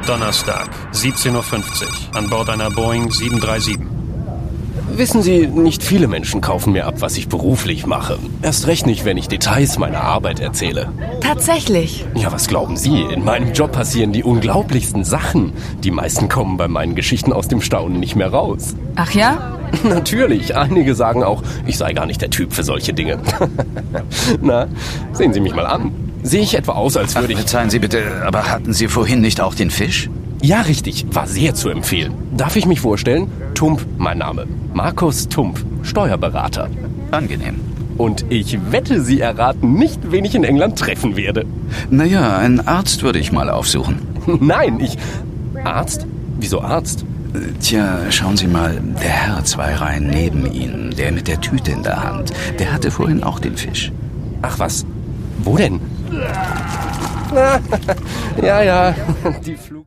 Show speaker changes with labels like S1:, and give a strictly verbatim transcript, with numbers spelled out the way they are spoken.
S1: Donnerstag, siebzehn Uhr fünfzig, an Bord einer Boeing sieben drei sieben.
S2: Wissen Sie, nicht viele Menschen kaufen mir ab, was ich beruflich mache. Erst recht nicht, wenn ich Details meiner Arbeit erzähle.
S3: Tatsächlich?
S2: Ja, was glauben Sie? In meinem Job passieren die unglaublichsten Sachen. Die meisten kommen bei meinen Geschichten aus dem Staunen nicht mehr raus.
S3: Ach ja?
S2: Natürlich, einige sagen auch, ich sei gar nicht der Typ für solche Dinge. Na, sehen Sie mich mal an. Sehe ich etwa aus, als würde ich...
S4: Verzeihen Sie bitte, aber hatten Sie vorhin nicht auch den Fisch?
S2: Ja, richtig. War sehr zu empfehlen. Darf ich mich vorstellen? Tump, mein Name. Markus Tump, Steuerberater.
S4: Angenehm.
S2: Und ich wette, Sie erraten nicht, wen ich in England treffen werde.
S4: Naja, einen Arzt würde ich mal aufsuchen.
S2: Nein, ich... Arzt? Wieso Arzt?
S4: Tja, schauen Sie mal, der Herr zwei Reihen neben Ihnen, der mit der Tüte in der Hand, der hatte vorhin auch den Fisch.
S2: Ach was, wo denn? Ja, ja, die Flug...